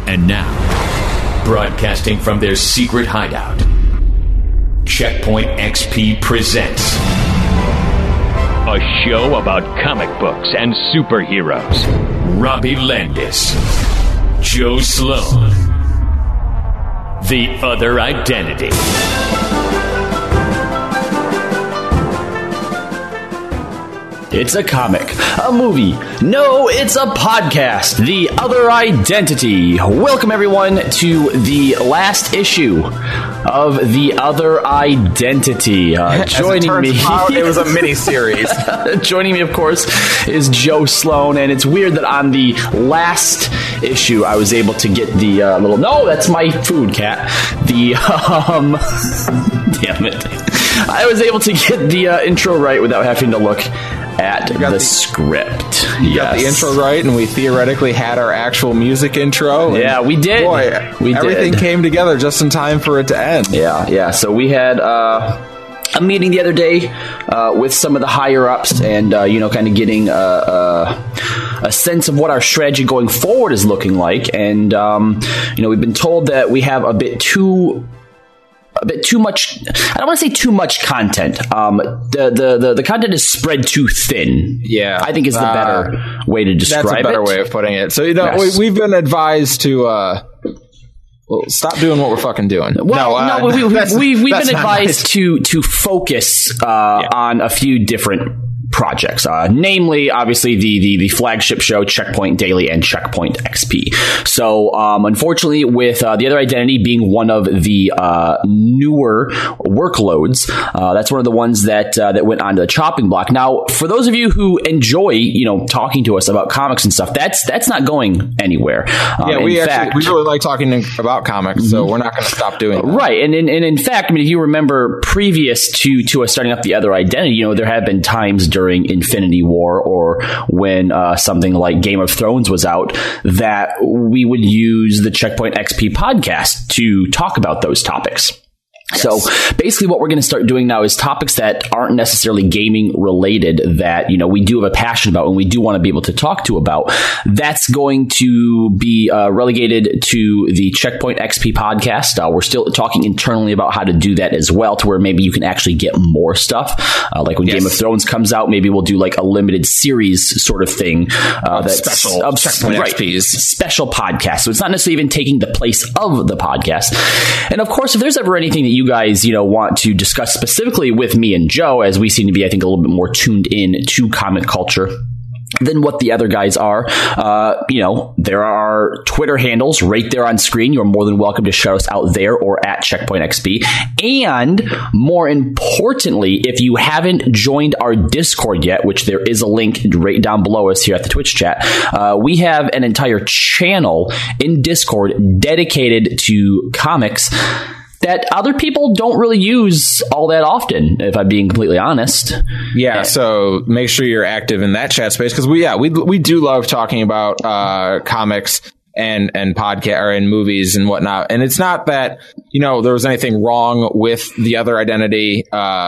And now, broadcasting from their secret hideout, Checkpoint XP presents a show about comic books and superheroes. Robbie Landis, Joe Sloan, The Other Identity. It's a comic, a movie. No, it's a podcast. The Other Identity. Welcome, everyone, to the last issue of The Other Identity. Joining me, it was a mini-series. Joining me, of course, is Joe Sloan, and it's weird that on the last issue, I was able to get the little. No, that's my food, cat. The damn it! I was able to get the intro right without having to look at the script. You got the intro right, and we theoretically had our actual music intro. Yeah, we did. Boy, everything did. Came together just in time for it to end. Yeah. So we had a meeting the other day with some of the higher ups, and kind of getting a sense of what our strategy going forward is looking like. And we've been told that we have a bit too much. I don't want to say too much content. The content is spread too thin. Yeah, I think is the better way to describe it. That's a better way of putting it. So yes. we've been advised to stop doing what we're fucking doing. Well, we've been advised to focus on a few different projects, namely, obviously, the flagship show Checkpoint Daily and Checkpoint XP. So, unfortunately, with the Other Identity being one of the newer workloads, that's one of the ones that went onto the chopping block. Now, for those of you who enjoy, talking to us about comics and stuff, that's not going anywhere. We really like talking about comics, so we're not going to stop doing that. Right, and in fact, if you remember, previous to us starting up the Other Identity, there have been times during Infinity War or when something like Game of Thrones was out that we would use the Checkpoint XP podcast to talk about those topics. Yes. So basically what we're going to start doing now is topics that aren't necessarily gaming related that, we do have a passion about and we do want to be able to talk to about. That's going to be relegated to the Checkpoint XP podcast. We're still talking internally about how to do that as well, to where maybe you can actually get more stuff. Like when Game of Thrones comes out, maybe we'll do like a limited series sort of thing. That's special of Checkpoint XPs. Special podcast. So it's not necessarily even taking the place of the podcast. And of course, if there's ever anything that you guys, want to discuss specifically with me and Joe, as we seem to be, I think, a little bit more tuned in to comic culture than what the other guys are. There are Twitter handles right there on screen. You're more than welcome to shout us out there or at Checkpoint XP. And more importantly, if you haven't joined our Discord yet, which there is a link right down below us here at the Twitch chat, we have an entire channel in Discord dedicated to comics that other people don't really use all that often, if I'm being completely honest. Yeah, so make sure you're active in that chat space, because we do love talking about comics and podcast or in movies and whatnot. And it's not that there was anything wrong with The Other Identity.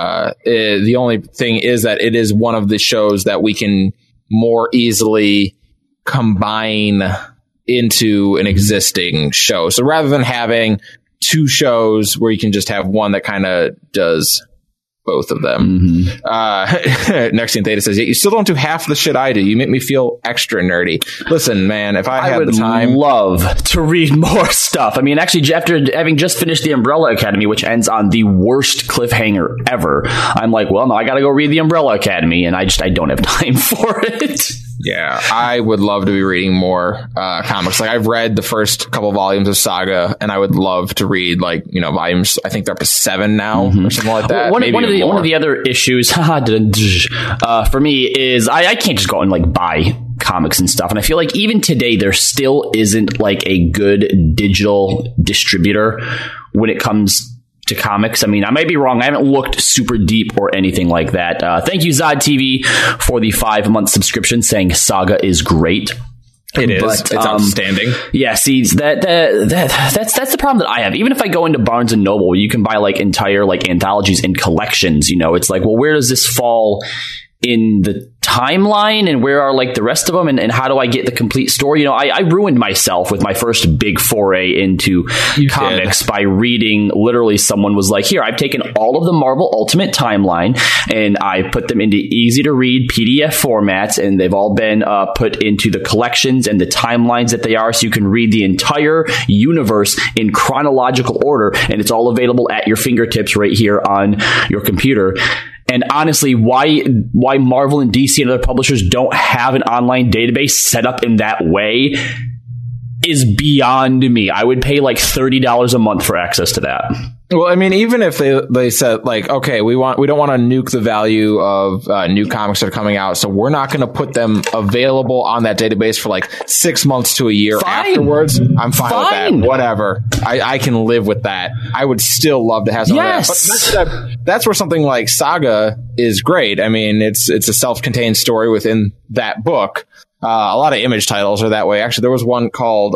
The only thing is that it is one of the shows that we can more easily combine into an existing show. So rather than having two shows where you can just have one that kind of does both of them. Next thing Theta says, you still don't do half the shit I do. You make me feel extra nerdy. Listen, man, if I had the time, love to read more stuff. I mean, actually, after having just finished The Umbrella Academy, which ends on the worst cliffhanger ever, I'm like, well, no, I got to go read The Umbrella Academy, and I don't have time for it. Yeah, I would love to be reading more comics. Like, I've read the first couple volumes of Saga, and I would love to read volumes. I think they're up to 7 now, or something like that. One of the other issues for me is I can't just go and buy comics and stuff, and I feel like even today there still isn't a good digital distributor when it comes to comics. I mean, I might be wrong. I haven't looked super deep or anything like that. Thank you, Zod TV, for the 5-month subscription, saying Saga is great. It is. It's outstanding. Yeah, see, that's the problem that I have. Even if I go into Barnes and Noble, you can buy entire anthologies and collections. It's like, well, where does this fall in the timeline, and where are like the rest of them, and how do I get the complete story? You know, I ruined myself with my first big foray into comics by reading, literally someone was like, here, I've taken all of the Marvel Ultimate Timeline and I put them into easy to read PDF formats, and they've all been put into the collections and the timelines that they are, so you can read the entire universe in chronological order, and it's all available at your fingertips right here on your computer. And honestly, why Marvel and DC and other publishers don't have an online database set up in that way is beyond me. I would pay like $30 a month for access to that. Well, I mean, even if they said like, okay, we don't want to nuke the value of new comics that are coming out, so we're not going to put them available on that database for like 6 months to a year afterwards. I'm fine with that. Whatever. I can live with that. I would still love to have some of that. But that's where something like Saga is great. I mean, it's a self-contained story within that book. A lot of Image titles are that way. Actually, there was one called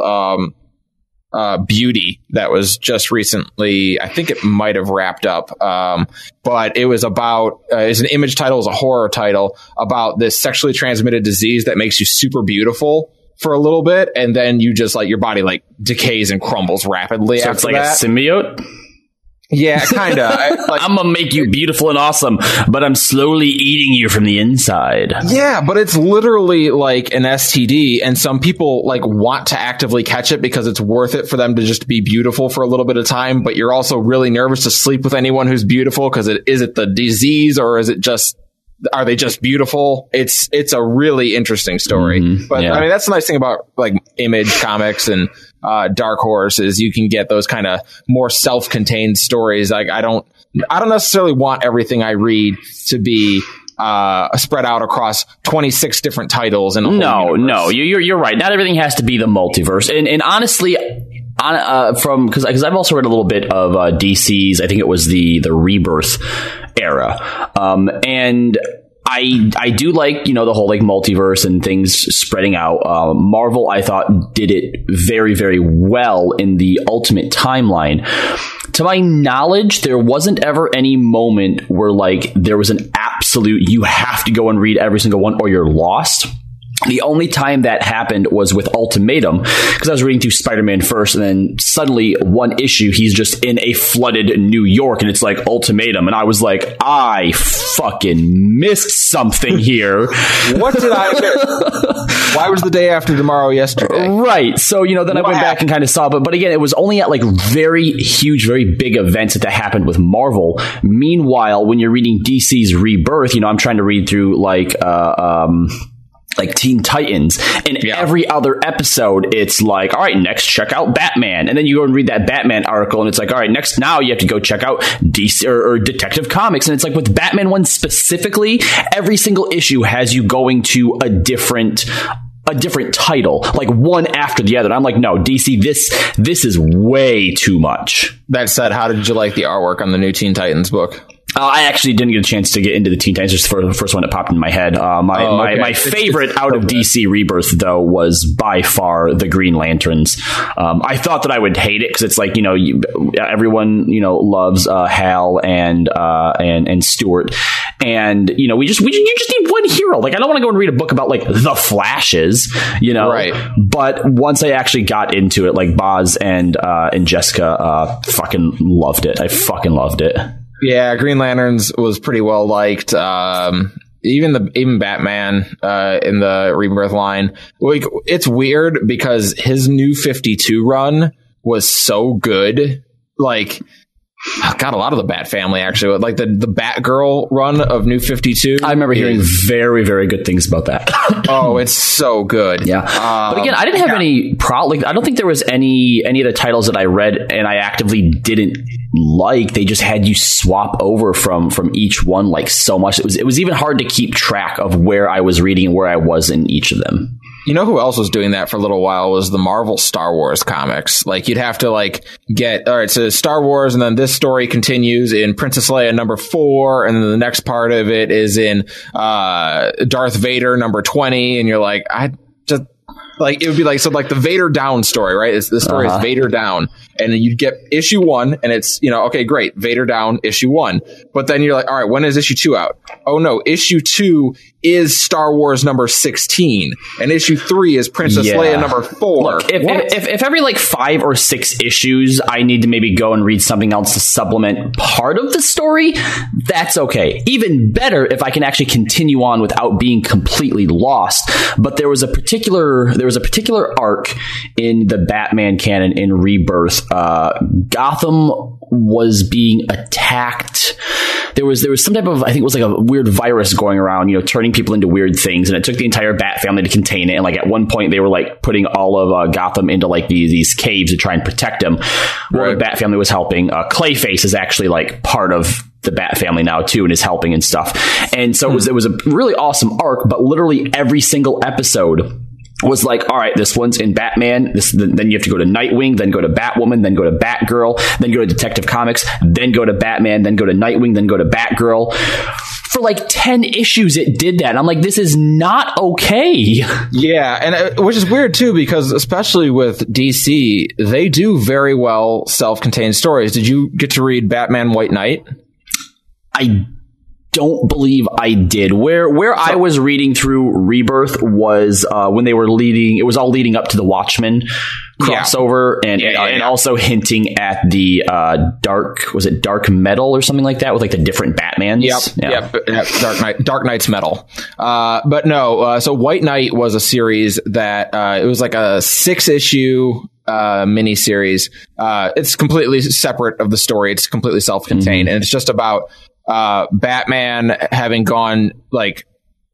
Beauty that was just recently, I think it might have wrapped up, but it was about, it's an Image title, it's a horror title about this sexually transmitted disease that makes you super beautiful for a little bit, and then you just like, your body like decays and crumbles rapidly. So it's like a symbiote? Yeah, kind of. I'm going to make you beautiful and awesome, but I'm slowly eating you from the inside. Yeah, but it's literally like an STD, and some people like want to actively catch it because it's worth it for them to just be beautiful for a little bit of time, but you're also really nervous to sleep with anyone who's beautiful because is it the disease, or is it just, are they just beautiful? It's a really interesting story. But I mean, that's the nice thing about like Image Comics and Dark Horse is you can get those kind of more self-contained stories. Like I don't necessarily want everything I read to be spread out across 26 different titles. And no, you're right. Not everything has to be the multiverse. And honestly, because I've also read a little bit of DC's, I think it was the Rebirth era, and I do like, the whole like multiverse and things spreading out. Marvel, I thought, did it very, very well in the Ultimate Timeline. To my knowledge, there wasn't ever any moment where like there was an absolute, you have to go and read every single one or you're lost. The only time that happened was with Ultimatum, because I was reading through Spider-Man first, and then suddenly one issue, he's just in a flooded New York, and it's like Ultimatum, and I was like, I fucking missed something here. What did I miss? Why was the day after tomorrow yesterday? Right. So, then I went back and kind of saw, but again, it was only at like very huge, very big events that happened with Marvel. Meanwhile, when you're reading DC's Rebirth, I'm trying to read through like Teen Titans, and every other episode it's like, all right, next check out Batman, and then you go and read that Batman article, and it's like, all right, next now you have to go check out DC or Detective Comics, and it's like with Batman one specifically, every single issue has you going to a different title, like one after the other. And I'm like, no, DC, this is way too much. That said, how did you like the artwork on the new Teen Titans book? I actually didn't get a chance to get into the Teen Titans, just for the first one that popped in my head. My favorite out of DC Rebirth, though, was by far the Green Lanterns. I thought that I would hate it because it's like, everyone, loves Hal and Stewart. And, you just need one hero. Like, I don't want to go and read a book about, like, the Flashes, Right. But once I actually got into it, like, Boz and Jessica fucking loved it. I fucking loved it. Yeah, Green Lanterns was pretty well liked. Even Batman in the Rebirth line. Like, it's weird because his New 52 run was so good. Like, got a lot of the Bat family actually. Like the Batgirl run of New 52. I remember hearing very, very good things about that. Oh, it's so good. Yeah. But again, I didn't have any problem. Like, I don't think there was any of the titles that I read and I actively didn't like. They just had you swap over from each one like so much. It was even hard to keep track of where I was reading and where I was in each of them. You know who else was doing that for a little while was the Marvel Star Wars comics. Like, you'd have to like get, all right, so Star Wars, and then this story continues in Princess Leia number 4, and then the next part of it is in Darth Vader number 20, and you're like, Like it would be like the Vader Down story, right? The story is Vader Down, and then you'd get issue 1, and it's okay, great, Vader Down, issue 1. But then you're like, all right, when is issue 2 out? Oh no, issue 2 is Star Wars number 16, and issue 3 is Princess Leia number 4. Look, if every like 5 or 6 issues I need to maybe go and read something else to supplement part of the story, that's okay. Even better if I can actually continue on without being completely lost. But there was a particular arc in the Batman canon in Rebirth. Gotham was being attacked. There was some type of, I think it was like a weird virus going around, turning people into weird things, and it took the entire Bat family to contain it. And like at one point they were like putting all of Gotham into like these caves to try and protect them. Well, the Bat family was helping. Clayface is actually like part of the Bat family now too, and is helping and stuff. And so it was a really awesome arc, but literally every single episode was like, all right, this one's in Batman, then you have to go to Nightwing, then go to Batwoman, then go to Batgirl, then go to Detective Comics, then go to Batman, then go to Nightwing, then go to Batgirl. For like 10 issues it did that. And I'm like, this is not okay. Yeah, and which is weird too, because especially with DC, they do very well self-contained stories. Did you get to read Batman White Knight? I don't believe I did. Where I was reading through Rebirth was when they were leading. It was all leading up to the Watchmen crossover, and also hinting at the Dark Metal or something like that, with like the different Batmans. Yep. Dark Knight's Metal. But no. So White Knight was a series that it was like a 6-issue miniseries. It's completely separate of the story. It's completely self-contained, and it's just about Batman having gone like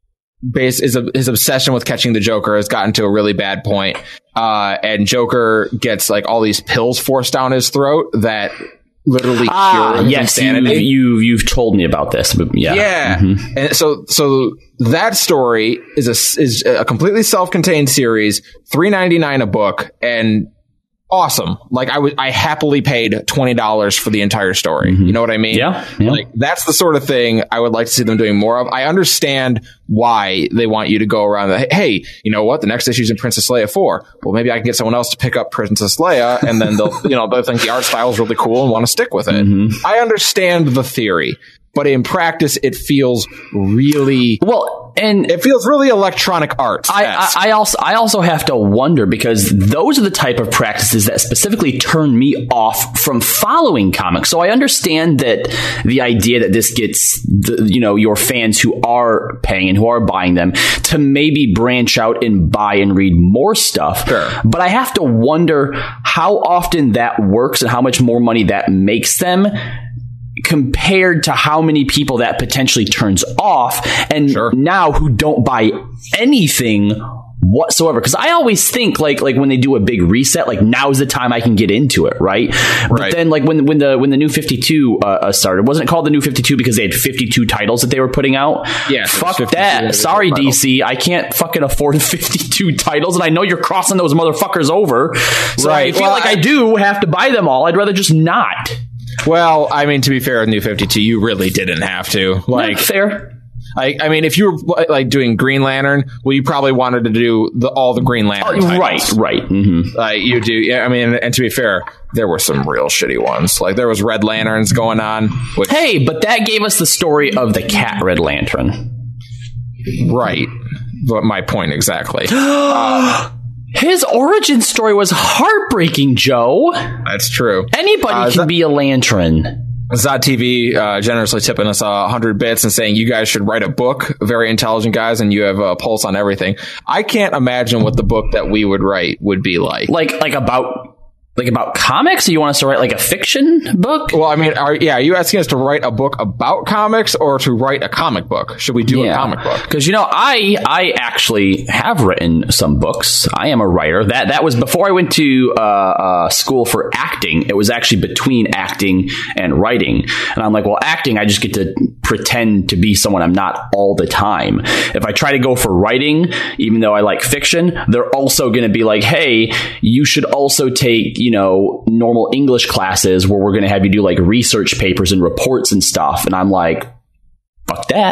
his obsession with catching the Joker has gotten to a really bad point, and Joker gets like all these pills forced down his throat that literally cure his insanity. You've told me about this, but and so that story is a completely self-contained series, $3.99 a book, and awesome. Like I happily paid $20 for the entire story. You know what I mean? Yeah. Like that's the sort of thing I would like to see them doing more of. I understand why they want you to go around the, hey, you know what? The next issue's in Princess Leia 4. Well, maybe I can get someone else to pick up Princess Leia, and then they'll think the art style is really cool and want to stick with it. I understand the theory, but in practice, it feels really and it feels really Electronic Arts. I also have to wonder, because those are the type of practices that specifically turn me off from following comics. So I understand that the idea that this gets your fans who are paying and who are buying them to maybe branch out and buy and read more stuff. Sure. But I have to wonder how often that works and how much more money that makes them, compared to how many people that potentially turns off, and now who don't buy anything whatsoever. Because I always think like when they do a big reset, like now's the time I can get into it, right? But then like when the New 52 started, wasn't it called the New 52 because they had 52 titles that they were putting out? Yeah, fuck that. Sorry, DC, I can't fucking afford 52 titles, and I know you're crossing those motherfuckers over. So I feel like I do have to buy them all. I'd rather just not. Well, I mean, to be fair, with New 52, you really didn't have to. Like, fair. I mean, if you were like doing Green Lantern, well, you probably wanted to do all the Green Lantern titles. Right. Mm-hmm. You do. Yeah, I mean, and to be fair, there were some real shitty ones. Like there was Red Lanterns going on. Hey, but that gave us the story of the Cat Red Lantern. Right. But my point exactly. His origin story was heartbreaking, Joe. That's true. Anybody can be a Lantern. Zod TV generously tipping us 100 bits and saying you guys should write a book. Very intelligent guys, and you have a pulse on everything. I can't imagine what the book that we would write would be like. Like about comics? Or you want us to write like a fiction book? Well, I mean, are you asking us to write a book about comics or to write a comic book? Should we do a comic book? Because I actually have written some books. I am a writer. That was before I went to school for acting. It was actually between acting and writing. And I'm like, well, acting, I just get to pretend to be someone I'm not all the time. If I try to go for writing, even though I like fiction, they're also going to be like, hey, you should also take normal English classes where we're going to have you do like research papers and reports and stuff. And I'm like, fuck that.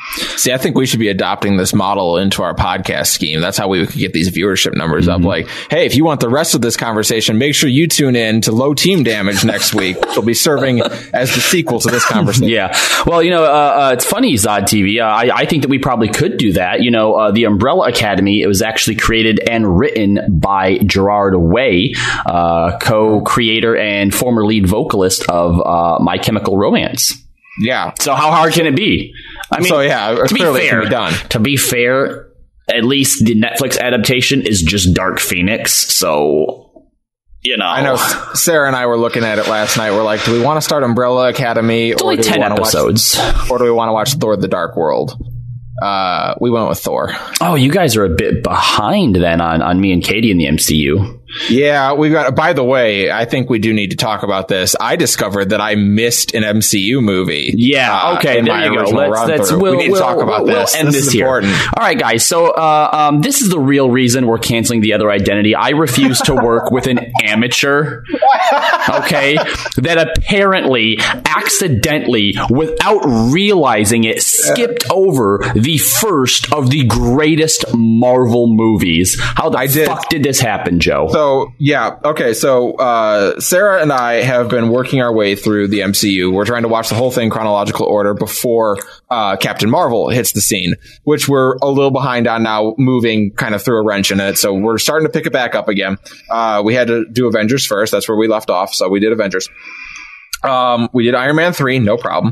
See, I think we should be adopting this model into our podcast scheme. That's how we could get these viewership numbers up. Like, hey, if you want the rest of this conversation, make sure you tune in to Low Team Damage next week. Which will be serving as the sequel to this conversation. Yeah. Well, it's funny, Zod TV. I think that we probably could do that. The Umbrella Academy, it was actually created and written by Gerard Way, co-creator and former lead vocalist of My Chemical Romance. Yeah. So how hard can it be? I mean, to be fair, at least the Netflix adaptation is just Dark Phoenix. So, I know Sarah and I were looking at it last night. We're like, do we want to start Umbrella Academy? It's only 10 episodes. Or do we want to watch Thor: The Dark World? We went with Thor. Oh, you guys are a bit behind then on me and Katie in the MCU. Yeah, we've got. By the way, I think we do need to talk about this. I discovered that I missed an MCU movie. Yeah, okay, there you go. We need to talk about this. We'll end this here. Important. All right, guys. So this is the real reason we're canceling The Other Identity. I refuse to work with an amateur. Okay, that apparently, accidentally, without realizing it, skipped over the first of the greatest Marvel movies. How the fuck did this happen, Joe? So, yeah. Okay. So, Sarah and I have been working our way through the MCU. We're trying to watch the whole thing chronological order before Captain Marvel hits the scene, which we're a little behind on now, moving kind of through a wrench in it. So we're starting to pick it back up again. We had to do Avengers first. That's where we left off. So we did Avengers. We did Iron Man 3. No problem.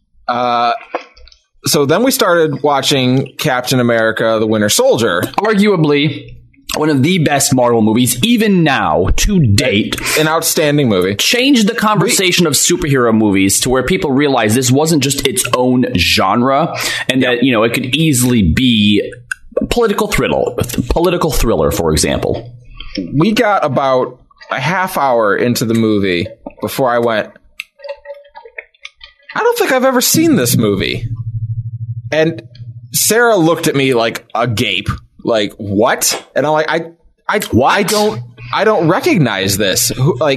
So then we started watching Captain America: The Winter Soldier. Arguably one of the best Marvel movies, even now, to date. An outstanding movie. Changed the conversation of superhero movies to where people realize this wasn't just its own genre, and that, it could easily be political thriller, for example. We got about a half hour into the movie before I went, I don't think I've ever seen this movie. And Sarah looked at me like agape. Like, what? And I'm like, I don't recognize this.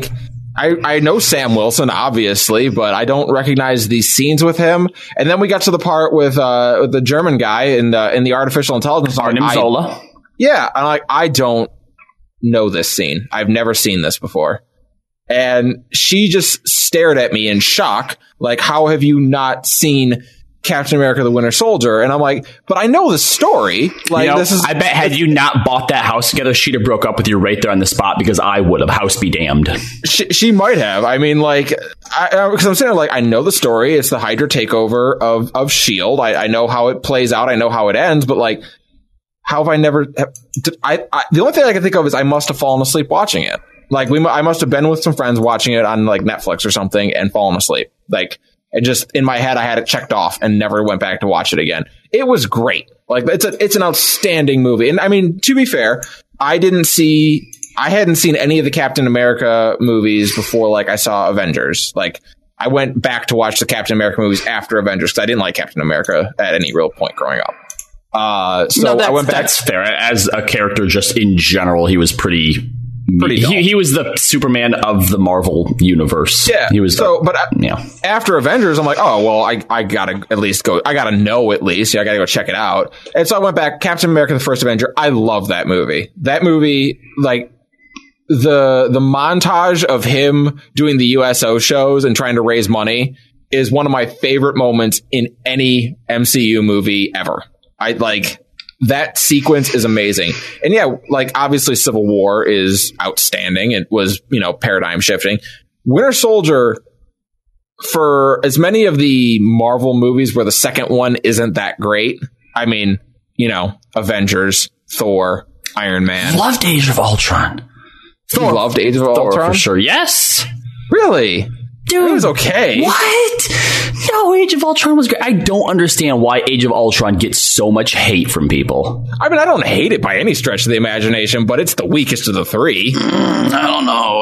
I know Sam Wilson, obviously, but I don't recognize these scenes with him. And then we got to the part with the German guy in the artificial intelligence. Arnim Zola. Yeah. I'm like, I don't know this scene. I've never seen this before. And she just stared at me in shock. Like, how have you not seen Captain America: The Winter Soldier? And I'm like, but I know the story. Like, I bet had you not bought that house together, she'd have broke up with you right there on the spot, because I would have. House be damned. She might have. I mean, like, because I'm saying, like, I know the story. It's the Hydra takeover of S.H.I.E.L.D. I know how it plays out. I know how it ends. But, like, how have I never? The only thing I can think of is I must have fallen asleep watching it. Like, I must have been with some friends watching it on, like, Netflix or something and fallen asleep. Like, and just in my head, I had it checked off and never went back to watch it again. It was great. Like, it's an outstanding movie. And I mean, to be fair, I hadn't seen any of the Captain America movies before, like, I saw Avengers. Like, I went back to watch the Captain America movies after Avengers because I didn't like Captain America at any real point growing up. I went back. That's fair. As a character, just in general, he was pretty he was the Superman of the Marvel universe. Yeah, he was. After Avengers, I'm like, oh well, I gotta at least go. I gotta know at least. Yeah, I gotta go check it out. And so I went back. Captain America: The First Avenger. I love that movie. That movie, like, the montage of him doing the USO shows and trying to raise money is one of my favorite moments in any MCU movie ever. That sequence is amazing. And yeah, like, obviously Civil War is outstanding. It was, paradigm shifting. Winter Soldier, for as many of the Marvel movies where the second one isn't that great, I mean, Avengers, Thor, Iron Man. Loved Age of Ultron. You loved Age of Ultron? Thor, for sure. Yes. Really? Dude, it was okay. What? No, Age of Ultron was great. I don't understand why Age of Ultron gets so much hate from people. I mean, I don't hate it by any stretch of the imagination, but it's the weakest of the three. I don't know.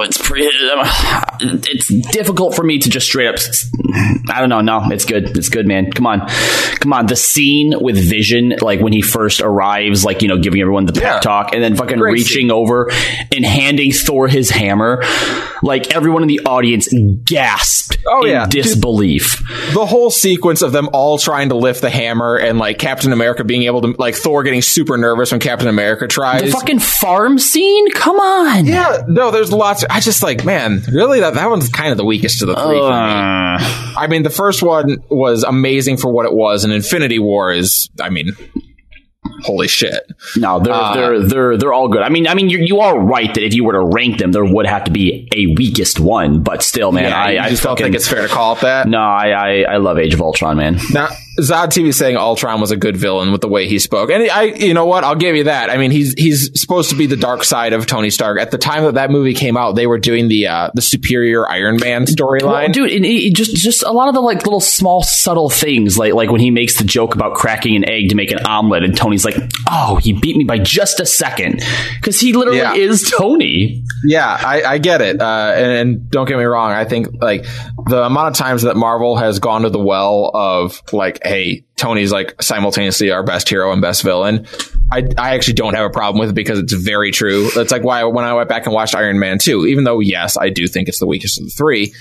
It's difficult for me to just straight up. I don't know. No, it's good. It's good, man. Come on. The scene with Vision, like when he first arrives, like, giving everyone the pep talk, and then fucking great reaching over and handing Thor his hammer. Like, everyone in the audience gasped in disbelief. the whole sequence of them all trying to lift the hammer and like Captain America being able to, like Thor getting super nervous when Captain America tries. The fucking farm scene? Come on. Yeah, no, there's lots. I just like, man, really, that one's kind of the weakest of the three for me. I mean, the first one was amazing for what it was, and Infinity War is, I mean, holy shit. No, they're all good. I mean, you are right that if you were to rank them, there would have to be a weakest one. But still, man, I just don't think it's fair to call it that. No, I love Age of Ultron, man. Now, Zod TV saying Ultron was a good villain with the way he spoke, and you know what? I'll give you that. I mean, he's supposed to be the dark side of Tony Stark. At the time that movie came out, they were doing the superior Iron Man storyline. Well, dude, and just a lot of the like little small subtle things, like when he makes the joke about cracking an egg to make an omelet, and Tony's like, "Oh, he beat me by just a second," because he literally is Tony. Yeah, I get it, and don't get me wrong. I think like the amount of times that Marvel has gone to the well of like, hey, Tony's like simultaneously our best hero and best villain. I actually don't have a problem with it because it's very true. That's like why when I went back and watched Iron Man 2, even though, yes, I do think it's the weakest of the three,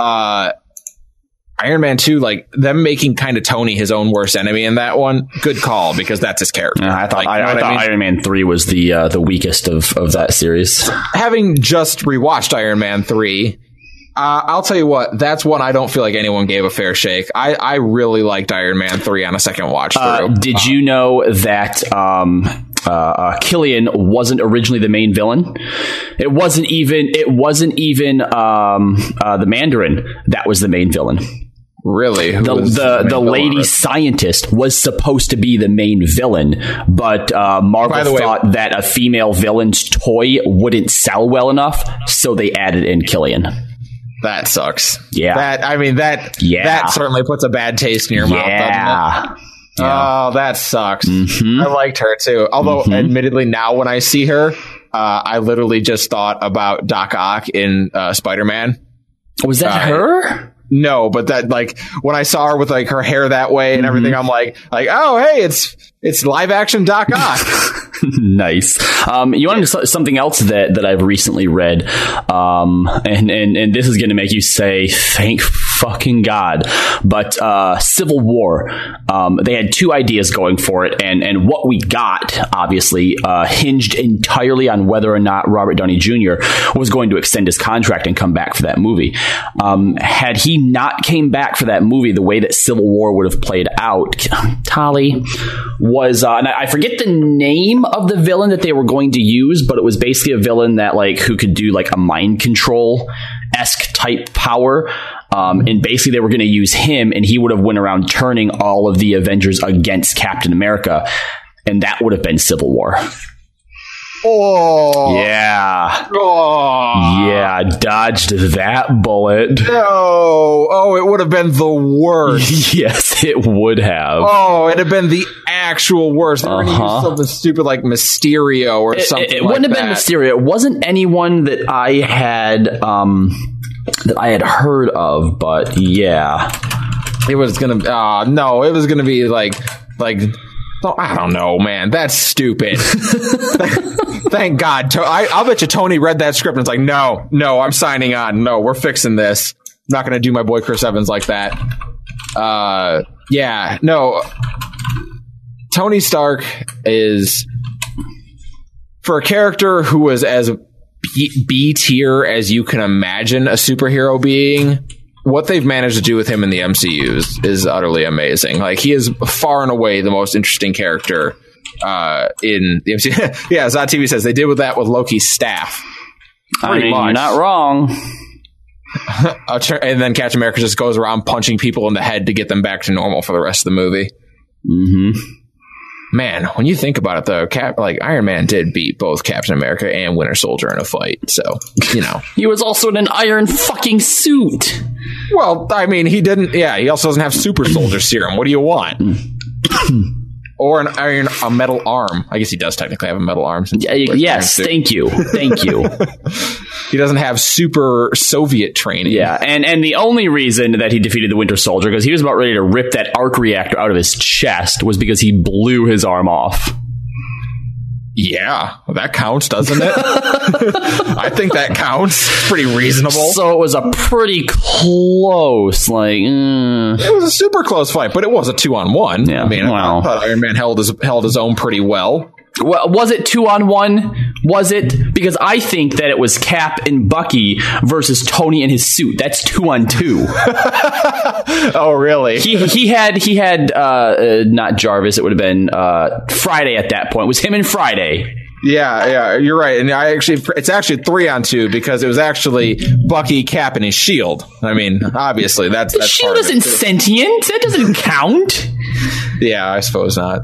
Iron Man 2, like them making kind of Tony his own worst enemy in that one, good call because that's his character. I thought Iron Man 3 was the weakest of that series. Having just rewatched Iron Man 3, I'll tell you what, that's one I don't feel like anyone gave a fair shake. I really liked Iron Man 3 on a second watch through. Did you know that Killian wasn't originally the main villain? It wasn't even the Mandarin that was the main villain. Really? The lady scientist was supposed to be the main villain, but Marvel thought that a female villain's toy wouldn't sell well enough, so they added in Killian. That sucks. Yeah. That certainly puts a bad taste in your mouth, doesn't it? Yeah. Oh, that sucks. Mm-hmm. I liked her too. Although, admittedly, now when I see her, I literally just thought about Doc Ock in Spider-Man. Was that her? No, but that like when I saw her with like her hair that way and everything, I'm like, oh, hey, it's live action Doc Ock. Nice. You wanted something else that I've recently read, and this is going to make you say, thank fucking God. But Civil War, they had two ideas going for it, and what we got, obviously, hinged entirely on whether or not Robert Downey Jr. was going to extend his contract and come back for that movie. Had he not came back for that movie, the way that Civil War would have played out, Tali, was, and I forget the name of the villain that they were going to use, but it was basically a villain that like who could do like a mind control-esque type power. And basically they were going to use him, and he would have went around turning all of the Avengers against Captain America, and that would have been Civil War. Oh. Yeah. Oh. Yeah, dodged that bullet. No. Oh, it would have been the worst. Yes, it would have. Oh, it'd have been the actual worst. They were going to use something stupid like Mysterio or something like that. It wouldn't have been Mysterio. It wasn't anyone that I had heard of, but yeah. It was going to no, it was going to be like I don't know, man. That's stupid. Thank God. I'll bet you Tony read that script and it's like, no, I'm signing on. No, we're fixing this. I'm not going to do my boy Chris Evans like that. Yeah, no. Tony Stark is, for a character who was as B tier as you can imagine a superhero being, what they've managed to do with him in the MCU is utterly amazing. Like, he is far and away the most interesting character in the MCU. Yeah, Zod TV says they did with Loki's staff. Pretty much. You're not wrong. And then Captain America just goes around punching people in the head to get them back to normal for the rest of the movie. Mm-hmm. Man, when you think about it, though, Iron Man did beat both Captain America and Winter Soldier in a fight. So, you know. He was also in an iron fucking suit. Well, I mean, he didn't. Yeah, he also doesn't have super soldier serum. What do you want? Or a metal arm. I guess he does technically have a metal arm. Yes, thank you. He doesn't have super Soviet training. Yeah, and the only reason that he defeated the Winter Soldier, because he was about ready to rip that arc reactor out of his chest, was because he blew his arm off. Yeah, that counts, doesn't it? I think that counts. It's pretty reasonable. So it was a pretty close, It was a super close fight, but it was a 2-on-1. Yeah, I mean, I thought Iron Man held his own pretty well. Well, was it 2-on-1? Was it? Because I think that it was Cap and Bucky versus Tony in his suit. That's 2-on-2. Oh, really? He had not Jarvis. It would have been Friday at that point. It was him and Friday. Yeah, you're right. And it's actually 3-on-2 because it was actually Bucky, Cap, and his shield. I mean, obviously that's shield isn't sentient. That doesn't count. Yeah, I suppose not.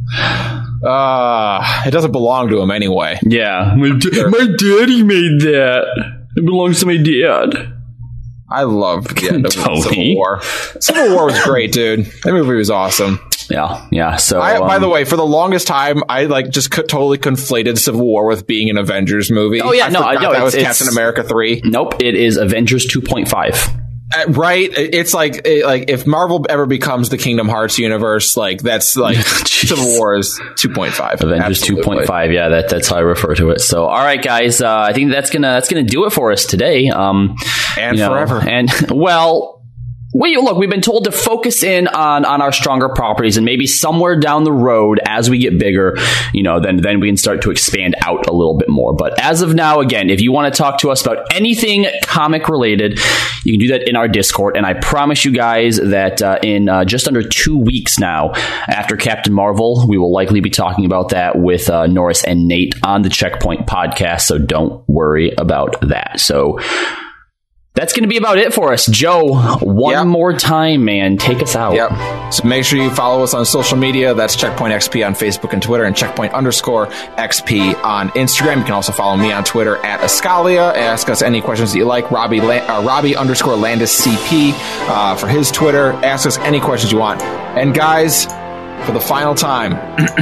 It doesn't belong to him anyway. Yeah, my daddy made that. It belongs to my dad. I loved the end of Tony. Civil War. Civil War was great, dude. That movie was awesome. Yeah. So, by the way, for the longest time, I just totally conflated Civil War with being an Avengers movie. Oh yeah, that was Captain America 3. Nope, it is Avengers 2.5. Right, it's like if Marvel ever becomes the Kingdom Hearts universe, that's Civil War is 2.5. Avengers 2.5. Yeah, that's how I refer to it. So, all right, guys, I think that's gonna do it for us today. And forever. And well. We've been told to focus in on our stronger properties, and maybe somewhere down the road, as we get bigger, then we can start to expand out a little bit more. But as of now, again, if you want to talk to us about anything comic related, you can do that in our Discord. And I promise you guys that in just under 2 weeks now, after Captain Marvel, we will likely be talking about that with Norris and Nate on the Checkpoint podcast. So don't worry about that. So that's going to be about it for us. Joe, one more time, man. Take us out. Yep. So make sure you follow us on social media. That's Checkpoint XP on Facebook and Twitter, and Checkpoint_XP on Instagram. You can also follow me on Twitter at Ascalia. Ask us any questions that you like. Robbie_Landis CP for his Twitter. Ask us any questions you want. And guys, for the final time,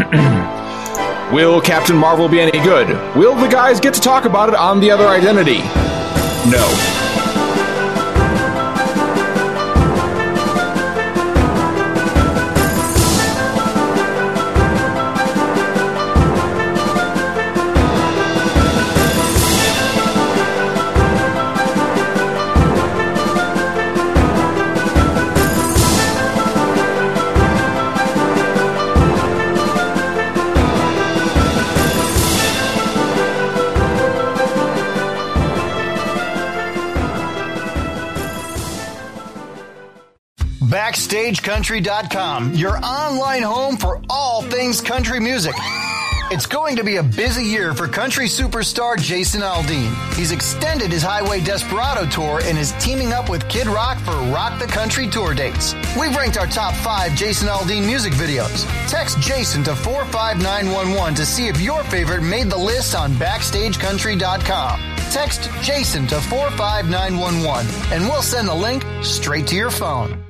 will Captain Marvel be any good? Will the guys get to talk about it on The Other Identity? No. BackstageCountry.com, your online home for all things country music. It's going to be a busy year for country superstar Jason Aldean. He's extended his Highway Desperado tour and is teaming up with Kid Rock for Rock the Country tour dates. We've ranked our top 5 Jason Aldean music videos. Text Jason to 45911 to see if your favorite made the list on BackstageCountry.com. Text Jason to 45911 and we'll send the link straight to your phone.